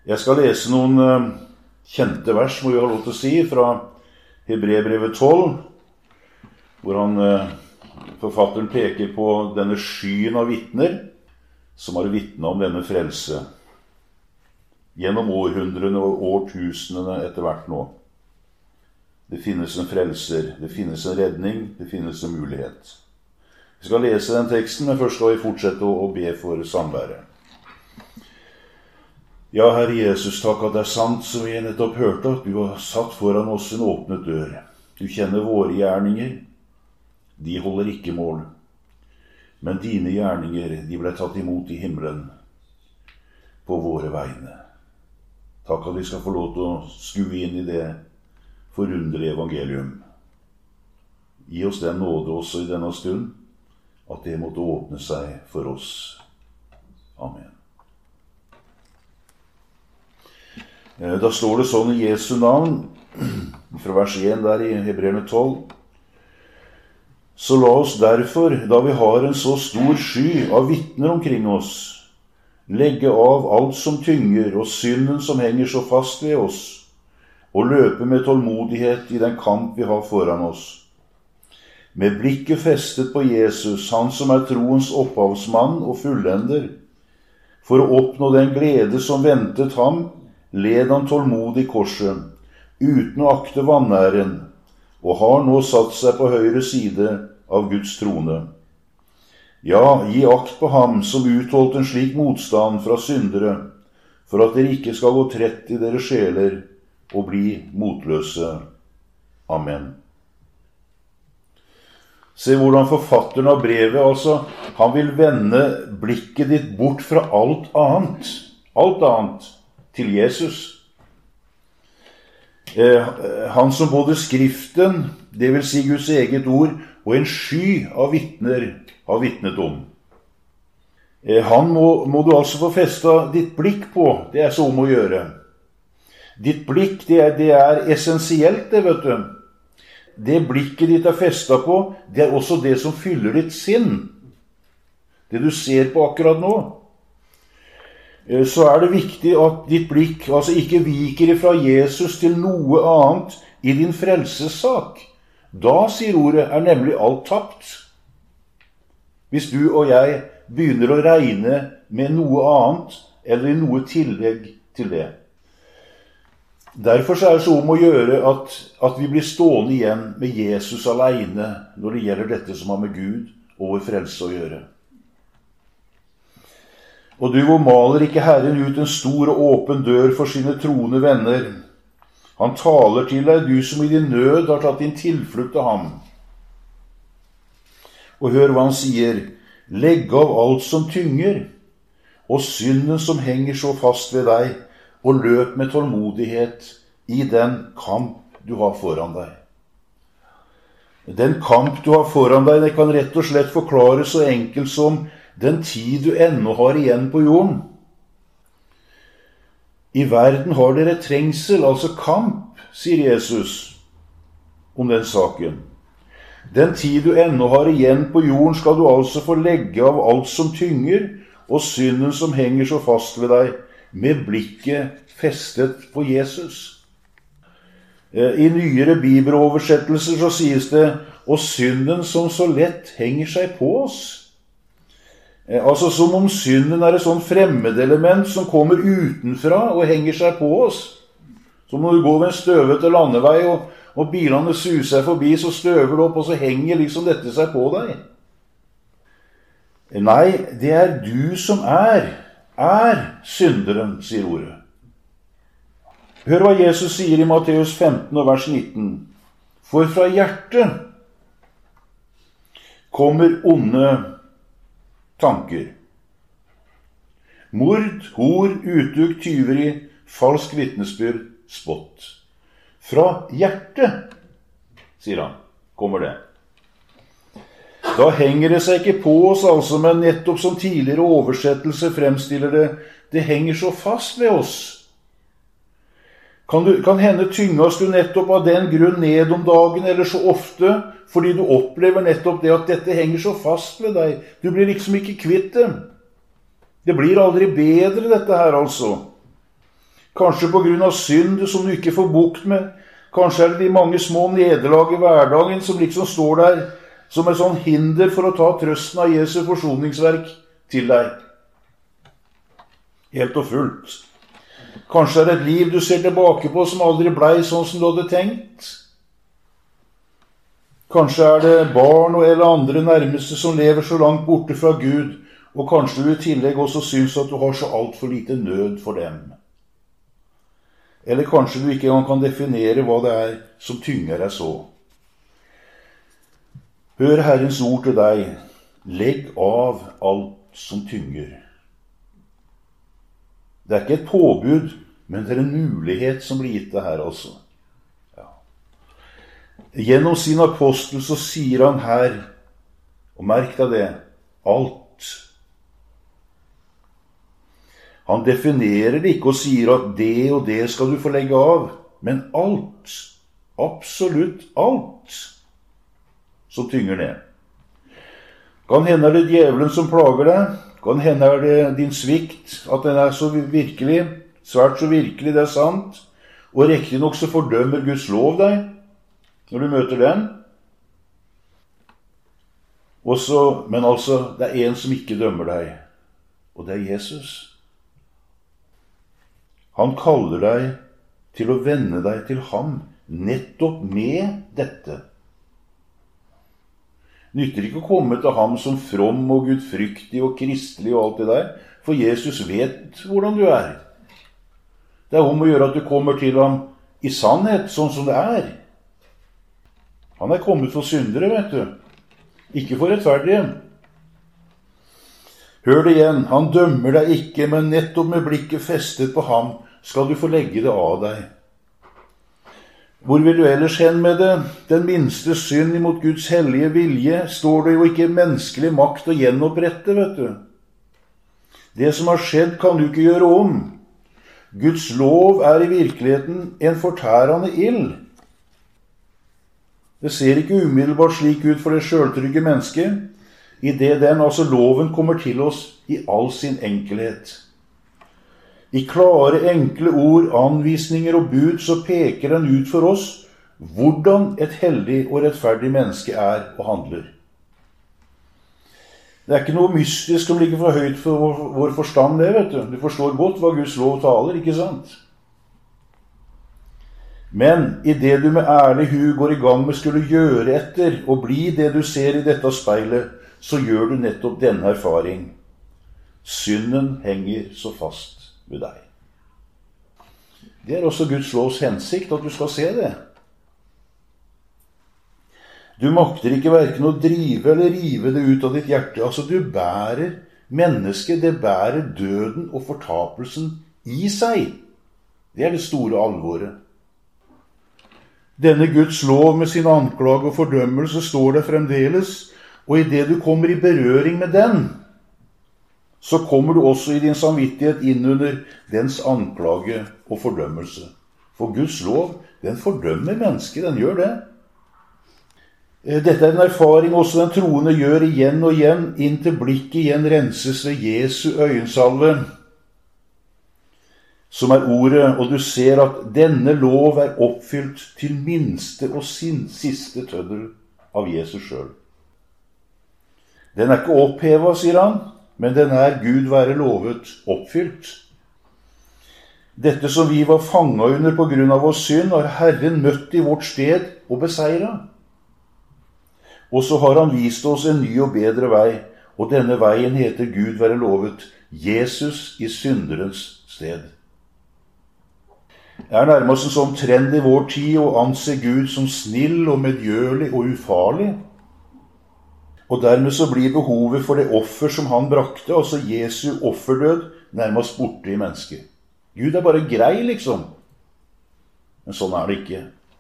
Jeg skal lese noen kjente vers, må vi ha lov til å si, fra Hebreerbrevet 12, hvor forfatteren peker på denne skyen av vittner som har vitnet om denne frelse gjennom århundrene og årtusenene etter hvert nå. Det finnes en frelser, det finnes en redning, det finnes en mulighet. Vi skal lese den teksten, men først skal vi fortsette å be for samværet. Ja, Herre Jesus, takk at det er sant som vi nettopp hørte, at du har satt foran oss en åpnet dør. Du kjenner våre gjerninger, de holder ikke mål. Men dine gjerninger, de ble tatt imot i himmelen på våre vegne. Takk at vi skal få lov til å skue inn i det forunderlige evangelium. Gi oss den nåde også i denne stund, at det måtte åpne seg for oss. Amen. Da står det sånn i Jesu navn, fra vers 1 der i Hebreerne 12. Så la oss derfor, da vi har en så stor sky av vitner omkring oss, legge av alt som tynger og synden som henger så fast ved oss, og løpe med tålmodighet i den kamp vi har foran oss. Med blikket festet på Jesus, han som er troens opphavsmann og fullender. For å oppnå den glede som ventet ham, led han tålmodig korset, uten å akte vanæren, og har nå satt seg på høyre side av Guds trone. Ja, gi akt på ham som utholdt en slik motstand fra syndere, for at dere ikke skal gå trett i deres sjeler og bli motløse. Amen. Se hvordan forfatteren av brevet, han vil vende blikket ditt bort fra alt annet, til Jesus. Han som både Skriften, det vil si Guds eget ord, og en sky av vittner har vitnet om. Han må du altså få festet ditt blikk på, det er så om å gjøre. Ditt blikk, det er essensielt, det vet du. Det blikket ditt er festet på, det er også det som fyller ditt sinn. Det du ser på akkurat nå. Så er det viktig at ditt blikk ikke viker fra Jesus til noe annet i din frelsessak. Da, sier ordet, er nemlig alt tapt. Hvis du og jeg begynner å regne med noe annet, eller noe tillegg til det. Derfor er det så om å gjøre at vi blir stående igjen med Jesus alene når det gjelder dette som har med Gud og vår frelse å gjøre. Og du hvor maler ikke Herren ut en stor og åpen dør for sine troende venner. Han taler til deg, du som i din nød har tatt din tilflukt av ham. Og hør hva han sier. Legg av alt som tynger, og synden som henger så fast ved deg, og løp med tålmodighet i den kamp du har foran deg. Den kamp du har foran deg, det kan rett og slett forklares så enkelt som den tid du ennå har igjen på jorden. I verden har dere trengsel, altså kamp, sier Jesus om den saken. Den tid du ennå har igjen på jorden skal du altså få legge av alt som tynger, og synden som henger så fast ved deg, med blikket festet på Jesus. I nyere bibeloversettelser så sies det, og synden som så lett henger seg på oss. Som om synden er et sånn fremmedelement som kommer utenfra og henger seg på oss. Som når du går ved en støvete landevei, og bilene suser forbi, så støver det opp, og så henger liksom dette seg på deg. Nei, det er du som er synderen, sier ordet. Hør hva Jesus sier i Matteus 15 og vers 19. For fra hjertet kommer onde tanker. Mord, hor, utukt, tyveri, falsk vitnesbyrd, spott. Fra hjertet, sier han, kommer det. Da henger det seg ikke på oss, men nettopp som tidligere oversettelse fremstiller det, det henger så fast ved oss. Kan hende tynges du nettopp av den grunn ned om dagen, eller så ofte, fordi du opplever nettopp det at dette henger så fast ved deg. Du blir liksom ikke kvitt det. Det blir aldri bedre, dette her altså. Kanskje på grunn av synd som du ikke får bukt med. Kanskje er det de mange små nederlag i hverdagen som liksom står der som et sånn hinder for å ta trøsten av Jesu forsoningsverk til deg. Helt og fullt. Kanskje er det et liv du ser tilbake på som aldri blei sånn som du hadde tenkt. Kanskje er det barn eller andre nærmeste som lever så langt borte fra Gud, og kanskje du i tillegg også syns at du har så alt for lite nød for dem. Eller kanskje du ikke engang kan definere hva det er som tynger deg så. Hør Herrens ord til deg. Legg av alt som tynger. Det er ikke et påbud, men det er en mulighet som blir gitt deg her altså. Ja. Gjennom sin apostel så sier han her, og merk deg det, alt. Han definerer det ikke og sier at det og det skal du få legge av, men alt, absolutt alt, som tynger ned. Kan hende er det djevelen som plager deg, kan hende er det din svikt, at den er så virkelig, svært så virkelig, det er sant, og riktig nok så fordømmer Guds lov deg, når du møter den. Men altså, det er en som ikke dømmer deg, og det er Jesus. Han kaller deg til å vende deg til ham, nettopp med dette. Nytter ikke å komme til ham som from og gudfryktig og kristelig og alt det der, for Jesus vet hvordan du er. Det er om å gjøre at du kommer til ham i sannhet, sånn som det er. Han er kommet for syndere, vet du. Ikke for rettferdige. Hør det igjen, han dømmer deg ikke, men nettopp med blikket festet på ham skal du få legge det av deg. Hvor vil du ellers hen med det? Den minste synd imot Guds hellige vilje står det jo ikke menneskelig makt å gjenopprette, vet du. Det som har skjedd kan du ikke gjøre om. Guds lov er i virkeligheten en fortærende ild. Det ser ikke umiddelbart slik ut for det selvtrygge mennesket, i det den, altså loven, kommer til oss i all sin enkelhet. I klare, enkle ord, anvisninger og bud så peker den ut for oss hvordan et hellig og rettferdig menneske er og handler. Det er ikke noe mystisk som ligger for høyt for vår forstand, det, vet du. Du forstår godt hva Guds lov taler, ikke sant? Men i det du med ærlig hu går i gang med skulle gjøre etter og bli det du ser i dette speilet, så gjør du nettopp denne erfaring. Synden henger så fast ved deg. Det er også Guds lovs hensikt at du skal se det. Du makter ikke hverken å drive eller rive det ut av ditt hjerte. Altså du bærer mennesket, det bærer døden og fortapelsen i seg. Det er det store alvoret. Denne Guds lov med sin anklage og fordømmelse står der fremdeles, og i det du kommer i berøring med den, så kommer du også i din samvittighet inn under dens anklage og fordømmelse. For Guds lov, den fordømmer mennesket, den gjør det. Dette er en erfaring også den troende gjør igjen og igjen, inntil blikket igjen renses ved Jesu øyensalve, som er ordet, og du ser at denne lov er oppfylt til minste og siste tøddel av Jesus selv. Den er ikke opphevet, sier han, men den er Gud være lovet oppfylt. Dette som vi var fanget under på grunn av vår synd, har Herren møtt i vårt sted og beseiret. Og så har han vist oss en ny og bedre vei, og denne veien heter Gud være lovet, Jesus i synderens sted. Det er nærmest en sånn trend i vår tid å anse Gud som snill og medgjørlig og ufarlig. Og dermed så blir behovet for det offer som han brakte, altså Jesu offerdød, nærmest borte i mennesket. Gud er bare grei, liksom. Men sånn er det ikke.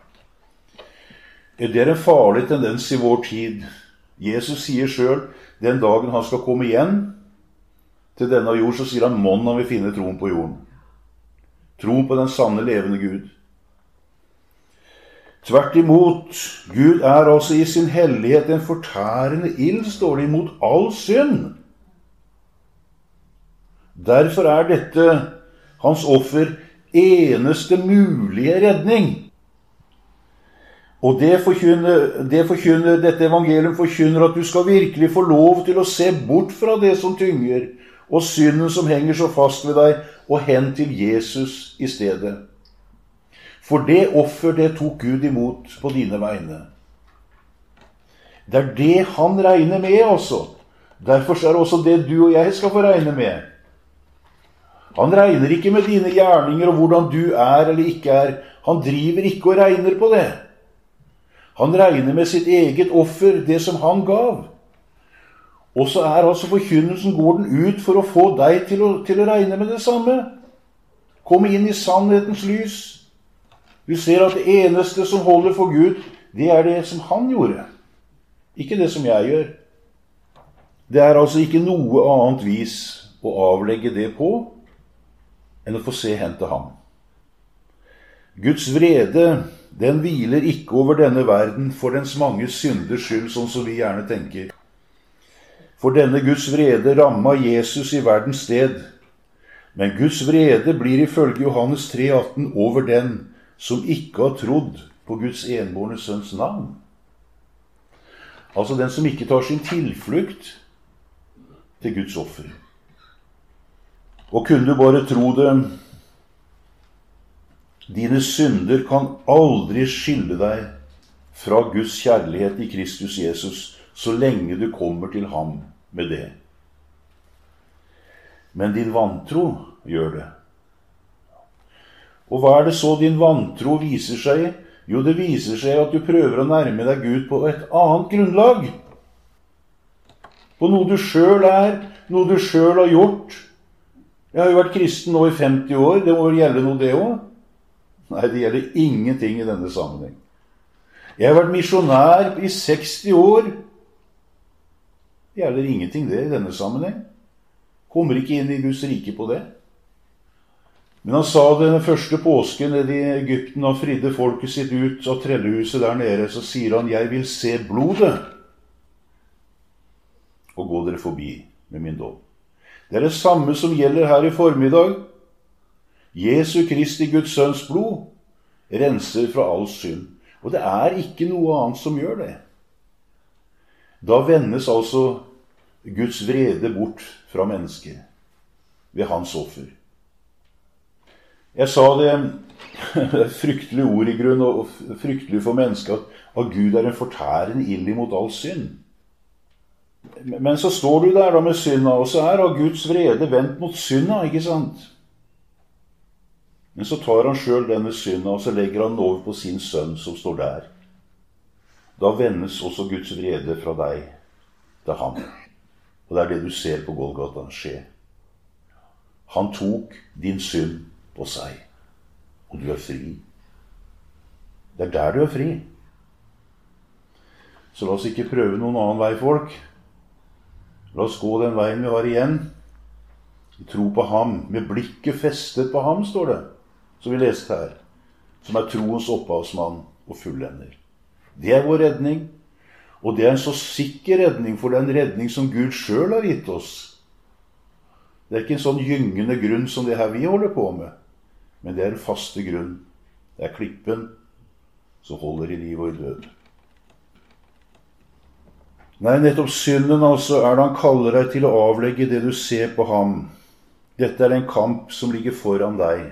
Det er en farlig tendens i vår tid. Jesus sier selv, den dagen han skal komme igjen til denne jord, så sier han, «Månn han vil finne troen på jorden». Tro på den sanne levende Gud. Tvert imot, Gud er altså i sin hellighet en fortærende ild, står det, imot all synd. Derfor er dette hans offer eneste mulige redning. Og dette evangelium forkynner at du skal virkelig få lov til å se bort fra det som tynger, og synden som henger så fast ved deg, og hen til Jesus i stedet. For det offer, det tok Gud imot på dine vegne. Det er det han regner med, altså. Derfor er det også det du og jeg skal få regne med. Han regner ikke med dine gjerninger og hvordan du er eller ikke er. Han driver ikke og regner på det. Han regner med sitt eget offer, det som han gav. Og så er altså forkynnelsen, går den ut for å få deg til å regne med det samme. Kom inn i sannhetens lys. Du ser at det eneste som holder for Gud, det er det som han gjorde. Ikke det som jeg gjør. Det er altså ikke noe annet vis å avlegge det på, enn å få se hen til ham. Guds vrede, den hviler ikke over denne verden for dens mange synders skyld, sånn som vi gjerne tenker. For denne Guds vrede rammet Jesus i verdens sted. Men Guds vrede blir ifølge Johannes 3,18 over den som ikke har trodd på Guds enbårne sønns navn. Altså den som ikke tar sin tilflukt til Guds offer. Og kunne du bare tro det, dine synder kan aldri skille deg fra Guds kjærlighet i Kristus Jesus, så lenge du kommer til ham med det. Men din vantro gjør det. Og hva er det så din vantro viser seg? Jo, det viser seg at du prøver å nærme deg Gud på et annet grunnlag. På noe du selv er, noe du selv har gjort. Jeg har jo vært kristen nå i 50 år, det må gjelde noe det også. Nei, det gjelder ingenting i denne sammenheng. Jeg har vært misjonær i 60 år. Det gjelder ingenting det i denne sammenheng. Kommer ikke inn i Guds rike på det. Men han sa det den første påsken nede i Egypten, han fridde folket sitt ut av trellehuset der nede, så sier han, jeg vil se blodet, og gå dere forbi med min dom. Det er det samme som gjelder her i formiddag. Jesu Kristi Guds sønns blod renser fra all synd. Og det er ikke noe annet som gjør det. Da vendes altså Guds vrede bort fra mennesket ved hans offer. Jeg sa det fryktelige ord i grunn, og fryktelig for mennesket, at Gud er en fortærende ild imot all synd. Men så står du der da med synda, og så er da Guds vrede vendt mot synda, ikke sant? Men så tar han selv denne synda, og så legger han den over på sin sønn som står der. Da vendes også Guds vrede fra deg til ham. Og det er det du ser på Golgata skje. Han tok din synd på seg, og du er fri. Det er der du er fri. Så la oss ikke prøve noen annen vei, folk. La oss gå den veien vi har igjen. Vi tror på ham, med blikket festet på ham, står det, som vi leste her, som er troens opphavsmann og fullender. Det er vår redning, og det er en så sikker redning, for det er en redning som Gud selv har gitt oss. Det er ikke en sånn gyngende grunn som det her vi holder på med, men det er en faste grunn. Det er klippen som holder i liv og i død. Nei, nettopp synden altså er det han kaller deg til å avlegge det du ser på ham. Dette er en kamp som ligger foran deg.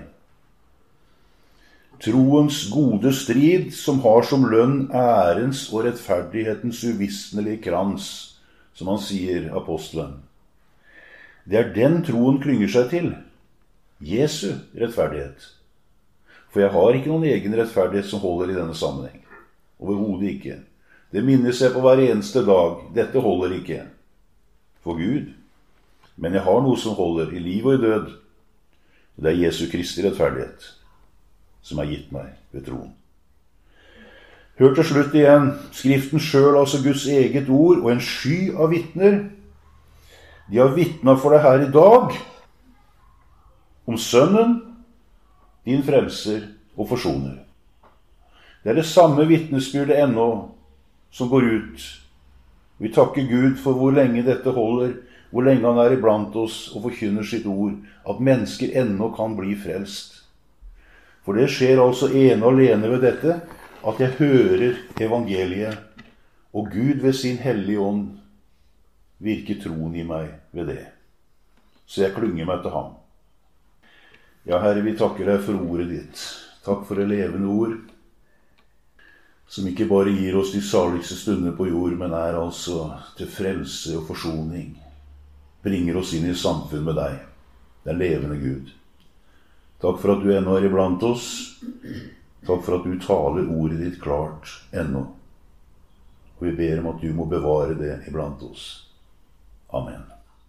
Troens gode strid som har som lønn ærens og rettferdighetens uvisnelige krans, som han sier, apostelen. Det er den troen klynger seg til, Jesu rettferdighet. For jeg har ikke noen egen rettferdighet som holder i denne sammenheng. Overhodet ikke. Det minnes jeg på hver eneste dag. Dette holder ikke for Gud. Men jeg har noe som holder i liv og i død. Det er Jesu Kristi rettferdighet som er gitt meg ved troen. Hør til slutt igjen. Skriften selv, altså Guds eget ord, og en sky av vittner. De har vittnet for deg her i dag om Sønnen, din frelser og forsoner. Det er det samme vittnesbyrdet ennå som går ut. Vi takker Gud for hvor lenge dette holder, hvor lenge han er iblant oss og forkynner sitt ord, at mennesker ennå kan bli frelst. For det skjer altså ene og alene ved dette, at jeg hører evangeliet, og Gud ved sin hellige ånd virker troen i meg ved det. Så jeg klynger meg til ham. Ja, Herre, vi takker deg for ordet ditt. Takk for det levende ord, som ikke bare gir oss de saligste stunder på jord, men er altså til frelse og forsoning. Bringer oss inn i samfunn med deg, den levende Gud. Takk for at du ennå er iblant oss. Takk for at du taler ordet ditt klart ennå. Og vi ber om at du må bevare det iblant oss. Amen.